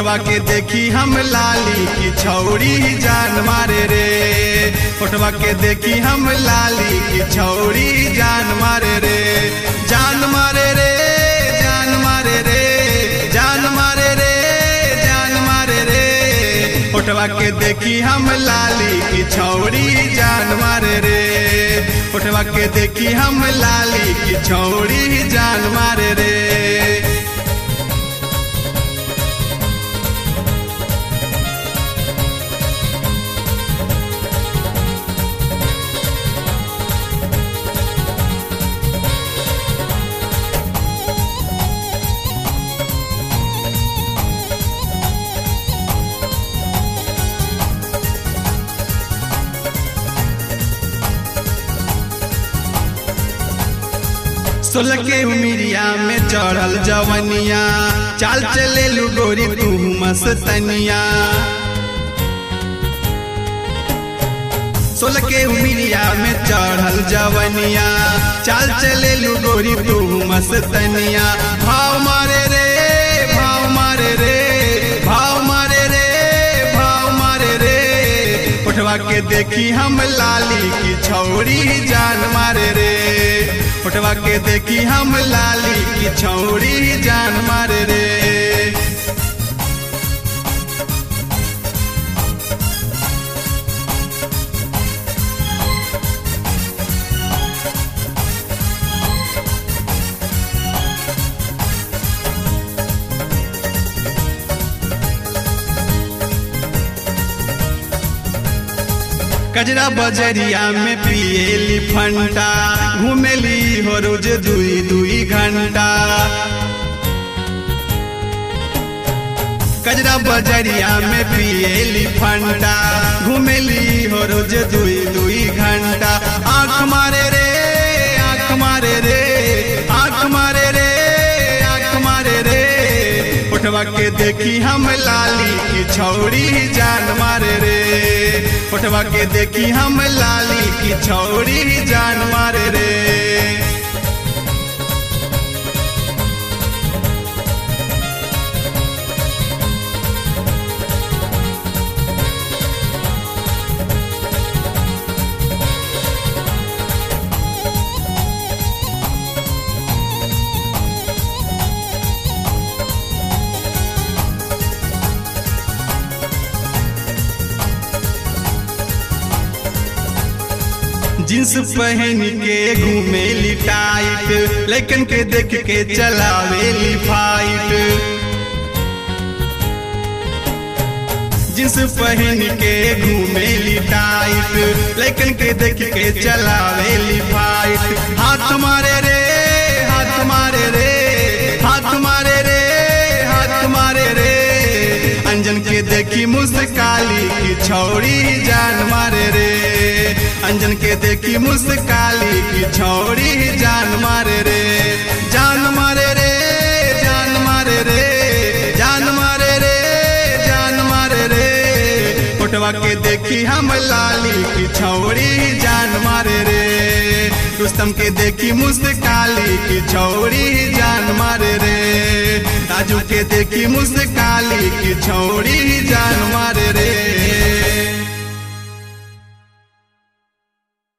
उठवा के देखी हम लाली की छौड़ी जान मारे रे। उठवा के देखी हम लाली की छौड़ी जान मारे रे। जान मारे रे, जान मारे रे, जान मारे रे, जान मारे रे। उठवा के देखी हम लाली की छौड़ी जान मारे रे। उठवा के देखी हम लाली की छौड़ी जान मारे रे। सोलह के उमिरिया में चढ़ल जवनिया, चाल चले लू गोरी तू मस्तनिया। सोलह के उमिरिया में चढ़ल जवनिया, चाल चले लू गोरी तू मस्तनिया। भाव मारे रे, भाव मारे रे, भाव मारे रे, भाव मारे रे। उठवा के देखी हम लाली की छौड़ी जान मारे रे। उठवा के देखी हम लाली की छौड़ी जान मारे रे। कजरा बजरिया में पिएली फंटा, घूमेली हो रोज दुई दुई घंटा। कजरा बजरिया में पिएली फंटा, घूमेली हो रोज दुई दुई घंटा। आँख मारे रे, आँख मारे रे, आँख मारे रे, आँख मारे रे। उठवा के देखी हम लाली की छौड़ी जान मारे रे। उठवा के देखी हम लाली की छौड़ी जान मारे रे। जींस पहन के घूमेली टाइट, लेकिन के देख के चलावेली फाइट। जींस पहन के घूमेली टाइट, लेकिन के देख के चलावेली फाइट। हाथ मारे रे, हाथ मारे रे, हाथ मारे रे, हाथ मारे रे। अंजन के देखी मुस्काली की छौड़ी जान मारे रे। अंजन के देखी मुस्काली की छौड़ी जान मारे रे। जान मारे रे, जान मारे रे, जान मारे रे, जान मारे रे। उठवा के देखी हम लाली की छौड़ी जान मारे रे। रुस्तम के देखी मुस्काली की छौड़ी जान मारे रे। राजू के देखी मुस्काली की छौड़ी जान मारे रे।